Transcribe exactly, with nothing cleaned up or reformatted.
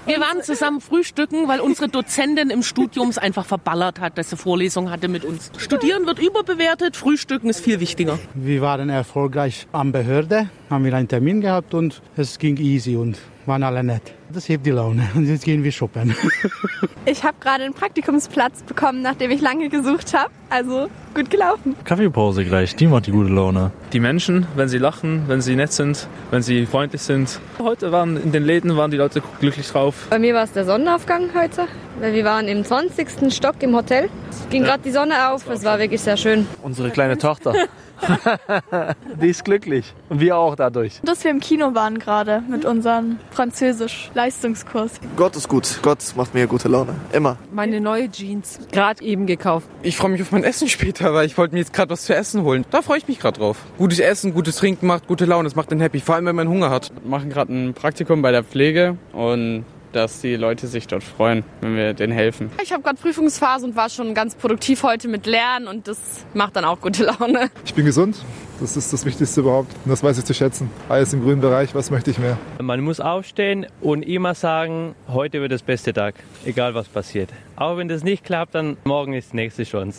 Wir waren zusammen frühstücken, weil unsere Dozentin im Studium es einfach verballert hat, dass sie Vorlesung hatte mit uns. Studieren wird überbewertet, Frühstücken ist viel wichtiger. Wir waren erfolgreich am Behörde, haben wir einen Termin gehabt und es ging easy und waren alle nett. Das hebt die Laune und jetzt gehen wir shoppen. Ich habe gerade einen Praktikumsplatz bekommen, nachdem ich lange gesucht habe. Also gut gelaufen. Kaffeepause gleich, die macht die gute Laune. Die Menschen, wenn sie lachen, wenn sie nett sind, wenn sie freundlich sind. Heute waren in den Läden waren die Leute glücklich drauf. Bei mir war es der Sonnenaufgang heute, weil wir waren im zwanzigsten Stock im Hotel. Es ging gerade die Sonne auf, es war wirklich sehr schön. Unsere kleine Tochter. Die ist glücklich und wir auch dadurch. Dass wir im Kino waren gerade mit unserem Französisch-Leistungskurs. Gott ist gut, Gott macht mir gute Laune, immer. Meine neue Jeans. Gerade eben gekauft. Ich freue mich auf mein Essen später, weil ich wollte mir jetzt gerade was zu essen holen. Da freue ich mich gerade drauf. Gutes Essen, gutes Trinken macht gute Laune, das macht den happy, vor allem wenn man Hunger hat. Wir machen gerade ein Praktikum bei der Pflege und dass die Leute sich dort freuen, wenn wir denen helfen. Ich habe gerade Prüfungsphase und war schon ganz produktiv heute mit Lernen und das macht dann auch gute Laune. Ich bin gesund, das ist das Wichtigste überhaupt und das weiß ich zu schätzen. Alles im grünen Bereich, was möchte ich mehr? Man muss aufstehen und immer sagen, heute wird das beste Tag, egal was passiert. Auch wenn das nicht klappt, dann morgen ist die nächste Chance.